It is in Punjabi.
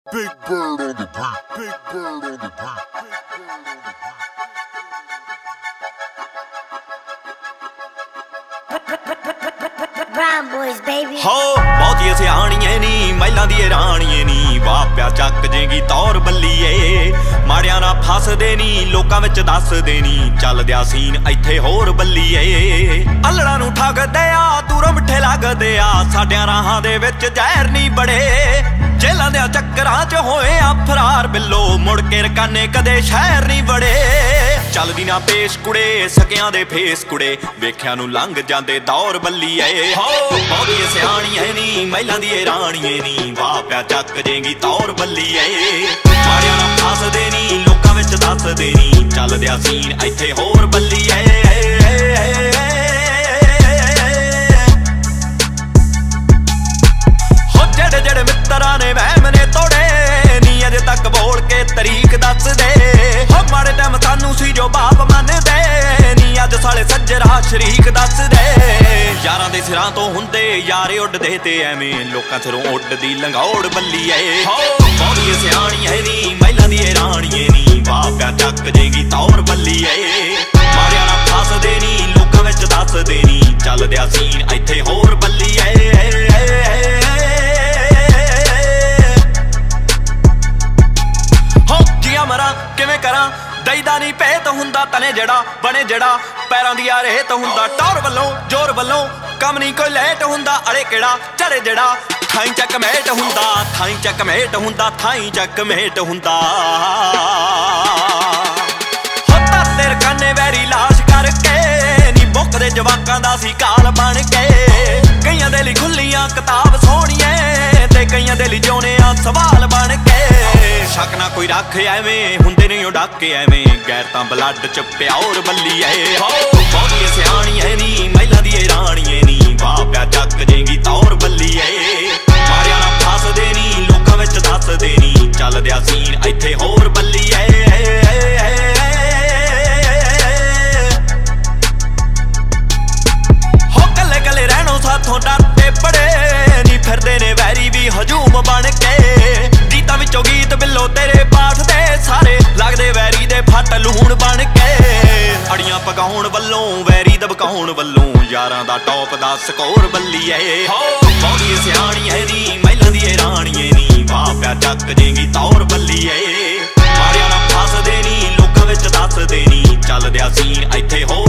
Big bird on the beat. Big bird on the beat. Big bird on the beat. Brown boys, baby. हो बहुती सियाणिए नी महिलां दी राणिए नी वाह प्या ਚੱਕ ਜੇਗੀ ਤੌਰ ਬੱਲੀਏ ਮਾੜਿਆਂ ਨਾ ਫਸਦੇ ਨੀ ਲੋਕਾਂ ਵਿੱਚ ਦੱਸਦੇ ਨੀ ਚੱਲਦਿਆ ਸੀਨ ਇੱਥੇ ਹੋਰ ਬੱਲੀਏ ਅਲੜਾਂ ਨੂੰ ਠੱਗਦੇ ਆ ਦੂਰੋਂ ਮਿੱਠੇ ਲੱਗਦੇ ਆ ਸਾਡਿਆਂ ਰਾਹਾਂ ਦੇ ਵਿੱਚ ਜ਼ਹਿਰ ਨਹੀਂ ਬੜੇ ਜੇਲਾਂ ਦੇ ਚੱਕਰਾਂ 'ਚ ਹੋਏ ਆ ਫਰਾਰ ਬਿੱਲੋ ਮੁੜ ਕੇ ਰਕਾਨੇ ਕਦੇ ਸ਼ਹਿਰ ਨਹੀਂ ਬੜੇ ਚੱਲਦੀ ਨਾ ਪੇਸ਼ ਕੁੜੇ ਸਕਿਆਂ ਦੇ ਫੇਸ ਕੁੜੇ ਵੇਖਿਆ ਨੂੰ ਲੰਘ ਜਾਂਦੇ ਦੌਰ ਬੱਲੀਏ ਹੋ ਬਹੁਤੀ ਸਿਆਣੀਏ ਨੀ ਮਹਿਲਾਂ ਦੀ ਰਾਣੀਏ ਨੀ ਵਾਹ ਪਿਆ ਚੱਕ ਜੇਗੀ ਤੌਰ ਬੱਲੀਏ ਮਾੜਿਆਂ ਨਾ ਫਸਦੇ ਨੀ ਲੋਕਾਂ ਵਿੱਚ ਦੱਸਦੇ ਨੀ ਚੱਲਦਿਆ ਸੀਨ ਇੱਥੇ ਹੋਰ ਬੱਲੀਏ ਜਿਹੜੇ ਮਿੱਤਰਾਂ ਨੇ ਵਹਿਮ ਨੇ ਤੋੜੇ ਨੀ ਅਜੇ ਤੱਕ ਬੋਲ ਕੇ ਤਰੀਕ ਦੱਸ ਦੇ ਹੋ ਮਾੜੇ ਟਾਈਮ ਸਾਨੂੰ ਸੀ ਜੋ ਬਾਪ ਮੰਨਦੇ ਨੀ ਅੱਜ ਸਾਲੇ ਸੱਜਰਾ ਸ਼ਰੀਕ ਦੱਸ ਦੇ ਯਾਰਾਂ ਦੇ ਸਿਰਾਂ ਤੋਂ ਹੁੰਦੇ ਯਾਰੇ ਉੱਡਦੇ ਤੇ ਐਵੇਂ ਲੋਕਾਂ ਸਿਰੋਂ ਉੱਡਦੀ ਲੰਗੌੜ ਬੱਲੀਏ ਹੋ ਬਹੁਤੀ ਸਿਆਣੀਏ ਨੀ ਮਹਿਲਾਂ ਦੀ ਰਾਣੀਏ ਨੀ ਵਾਹ ਪਿਆ ਚੱਕ ਜੇਗੀ ਤੌਰ ਬੱਲੀਏ ਮਾਰਿਆ ਨਾ ਫਸਦੇ ਨੀ ਲੋਕਾਂ ਵਿੱਚ ਦੱਸਦੇ ਨੀ ਚੱਲਦਿਆ ਸੀਨ ਇੱਥੇ ਹੋਰ ਬੱਲੀਏ ਕਿਵੇਂ ਕਰਾਂ ਦਈਦਾ ਨਹੀਂ ਭੇਤ ਹੁੰਦਾ ਤਨੇ ਜਿਹੜਾ ਬਣੇ ਜਿਹੜਾ ਪੈਰਾਂ ਦੀ ਆ ਰੇਤ ਹੁੰਦਾ ਟੌਰ ਵੱਲੋਂ ਜ਼ੋਰ ਵੱਲੋਂ ਕੰਮ ਨਹੀਂ ਕੋਈ ਲੇਟ ਹੁੰਦਾ ਅੜੇ ਕਿਹੜਾ ਚੜੇ ਜਿਹੜਾ ਥਾਈ ਚੱਕ ਮੇਟ ਹੁੰਦਾ ਥਾਈ ਚੱਕ ਮੇਟ ਹੁੰਦਾ ਥਾਈ ਚੱਕ ਮੇਟ ਹੁੰਦਾ ਹੁੰਦਾ ਤੇਰੇ ਕੰਨੇ ਵੈਰੀ ਲਾਸ਼ ਕਰਕੇ ਨੀ ਬੁੱਕਦੇ ਜਵਾਕਾਂ ਦਾ ਸੀ ਕਾਲ ਬਣ ਕੇ ਕਈਆਂ ਦੇ ਲਈ ਖੁੱਲੀਆਂ ਕਿਤਾਬ ਸੋਹਣੀਏ ਤੇ ਕਈਆਂ ਦੇ ਲਈ ਜਿਉਣੇ ਆ ਸਵਾਲ ਬਣ ਕੇ ਸ਼ੱਕ ਨਾ ਕੋਈ ਰੱਖ ਐਵੇਂ ਹੁੰਦੇ ਨਹੀਂ ਉਹ ਡਾਕੇ ਐਵੇਂ ਗੈਰ ਤਾਂ ਬਲੱਡ ਚ ਪਿਆਰ ਬੱਲੀਏ ਹੋ ਬਹੁਤੀ ਸਿਆਣੀਏ ਨੀ ਮਹਿਲਾਂ ਦੀ ਰਾਣੀਏ ਨੀ ਵਾਹ ਪਿਆ ਚੱਕ ਜੇਗੀ ਤੌਰ ਬੱਲੀਏ ਮਾਰਿਆ ਨਾ ਫਸਦੇ ਨੀ ਲੋਕਾਂ ਵਿੱਚ ਦੱਸਦੇ ਨੀ ਚੱਲਦਿਆ ਸੀਨ ਇੱਥੇ ਹੋਰ ਬੱਲੀਏ ਹੋ ਕੱਲੇ ਕੱਲੇ ਰਹਿਣੋਂ ਸਾਥੋਂ ਡਰਦੇ ਬੜੇ ਨੀ ਫਿਰਦੇ ਨੇ ਵੈਰੀ ਵੀ ਹਜੂਮ ਬਣ ਕੇ ਗੀਤਾਂ ਵਿੱਚੋਂ ਗੀਤ ਬਿੱਲੋ ਤੇਰੇ ਪਾਠ ਦੇ ਸਾਰੇ ਲੱਗਦੇ ਵੈਰੀ ਦੇ ਫੱਟ ਲੂਣ ਬਣ ਕੇ ਅੜੀਆਂ ਪਕਾਉਣ ਵੱਲੋਂ ਵੈਰੀ ਦਬਕਾਉਣ ਵੱਲੋਂ ਯਾਰਾਂ ਦਾ ਟੌਪ ਦਾ ਸਕੋਰ ਬੱਲੀਏ ਹੋ ਬਹੁਤੀ ਸਿਆਣੀਏ ਨੀ ਮਹਿਲਾਂ ਦੀ ਰਾਣੀਏ ਨੀ ਵਾਹ ਪਿਆ ਚੱਕ ਜੇਗੀ ਤੌਰ ਬੱਲੀਏ ਮਾਰਿਆ ਨਾ ਫਸਦੇ ਨੀ ਲੋਕਾਂ ਵਿੱਚ ਦੱਸਦੇ ਨੀ ਚੱਲਦਿਆ ਸੀਨ ਇੱਥੇ ਹੋ